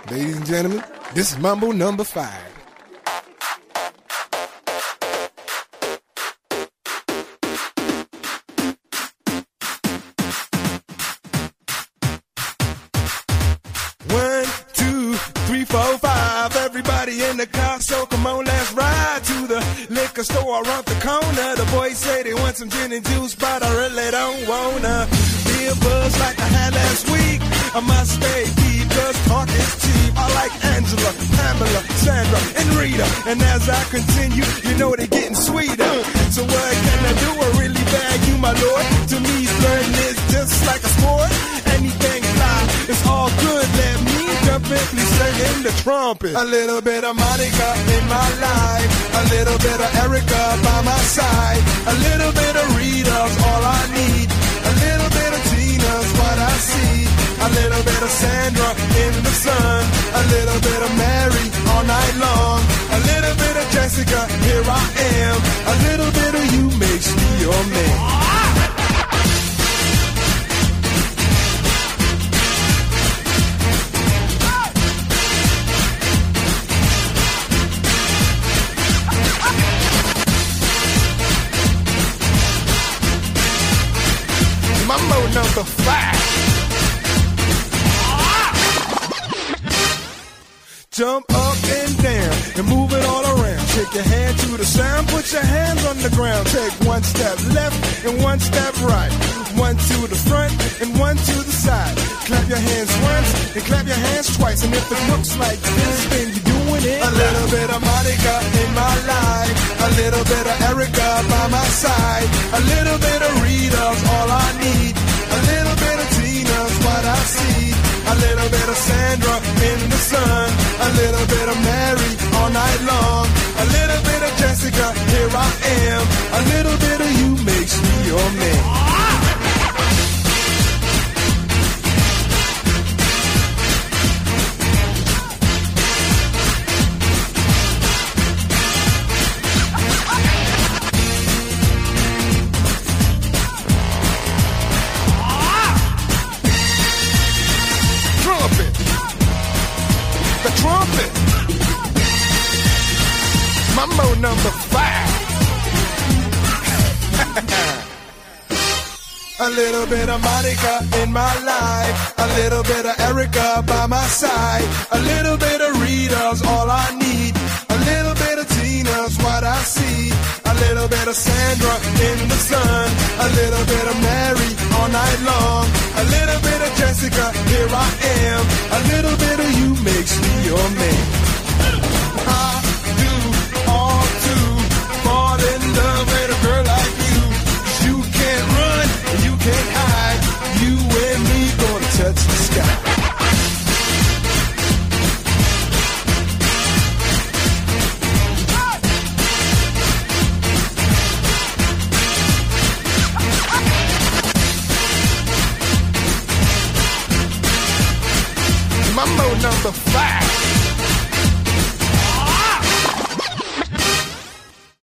Ladies and gentlemen, this is Mambo number 5. One, two, three, four, five. Everybody in the car, so come on, let's ride to the liquor store around the corner. The boys say they want some gin and juice, but I really don't wanna be a buzz like I had last week. I must stay deep, cause talk is cheap. I like Angela, Pamela, Sandra, and Rita. And as I continue, you know they're getting sweeter. So what can I do? I really bag you, my lord. To me, flirting is just like a sport. Anything fly, it's all good. Let me jump in, please sing in the trumpet. A little bit of Monica in my life, a little bit of Erica by my side, a little bit of Rita's all I need, a little bit of Tina's what I see, a little bit of Sandra in the sun, a little bit of Mary all night long, a little bit of Jessica, here I am, a little bit of you makes me your man. Mambo number 5. Jump up and down and move it all around. Shake your hand to the sound, put your hands on the ground. Take one step left and one step right. One to the front and one to the side. Clap your hands once and clap your hands twice. And if it looks like this, then you're doing it. A little bit of Monica in my life, a little bit of Erica by my side, a little bit of Rita's all I need, a little bit of Tina's what I see, a little bit of Sandra in the sun, a little bit of Mary all night long, a little bit of Jessica, here I am, a little bit of you makes me your man. Trumpet. Mambo number 5. A little bit of Monica in my life, a little bit of Erica by my side, a little bit of Rita's all I need, a little bit of Tina's what I see, a little bit of Sandra in the sun, a little bit of Mary all night long, a little bit of Jessica, here I am, a little bit of you makes me your man. I do all to fall in love with a girl like you. You can't run and you can't hide. You and me gonna touch the sky. Mambo number 5.